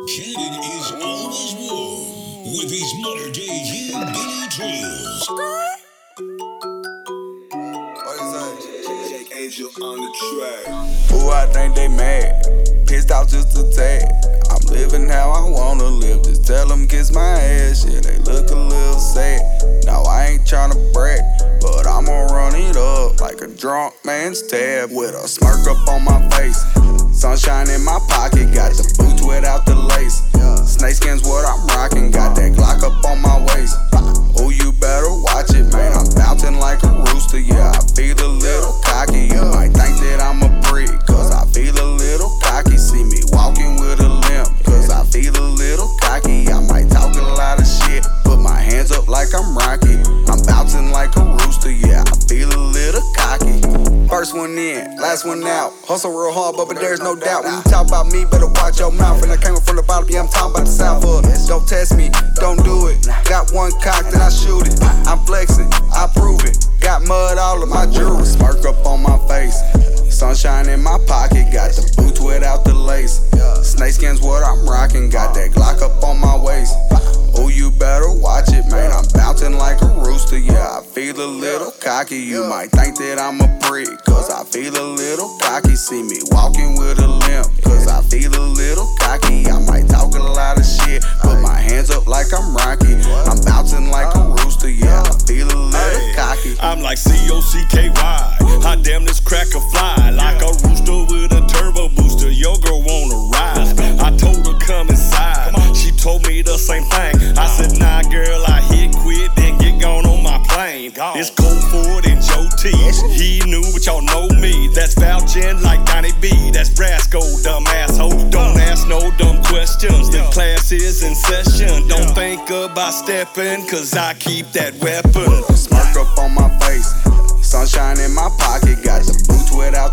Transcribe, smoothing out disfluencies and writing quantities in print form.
Cannon is always warm with these modern day hillbilly drills. Angel on the track. Who I think they mad? Pissed off just a tad. I'm living how I wanna live. Just tell them kiss my ass. Yeah, they look a little sad. Now I ain't tryna brag, but I'ma run it up like a drunk man's tab with a smirk up on my face. Sunshine in my pocket, got the boots without the lace. Snakeskin's what I'm rocking, got that Glock up on my waist. Oh, you better watch it, man. I'm bouncing like a rooster. Yeah, I feel a little cocky. You might think that I'm a prick, cause I feel a little cocky. See me walking with a limp, cause I feel a little cocky. I might talk a lot of shit, put my hands up like I'm Rocky. I'm bouncing like a rooster. Yeah, I feel a little cocky. First one in, last one out. Hustle real hard, but there's no doubt. When you talk about me, better watch your mouth. And I came from the bottom, yeah, I'm talking about the south. Don't test me, don't do it. Got one cock, then I shoot it. I'm flexing, I prove it. Got mud all in my jewelry. Smirk up on my face. Sunshine in my pocket, got the boots without the lace. Snakeskin's what I'm rocking, got that Glock up on my waist. Oh, you better watch it, man. I'm bouncing like a rooster. Yeah, I feel a little cocky. You might think that I'm a prick, cause I feel a little cocky. See me walking with a limp, cause I feel a little cocky. I might talk a lot of shit, put my hands up like I'm Rocky. I'm bouncing like a rooster. Yeah, I feel a little cocky. I'm like COCKY. Hot damn, this cracker fly like a rooster with a turbo booster. Your girl wanna rise. I told her come inside. She told me the same thing. I said, nah, girl, I hit quit, then get gone on my plane. It's Cold Ford and Joe T. He knew, but y'all know me. That's vouching like Donnie B. That's Brasco, dumb asshole. Don't ask no dumb questions. The class is in session. Don't think about stepping, cause I keep that weapon. Smirk up on my face. Sunshine in my pocket, got the boots without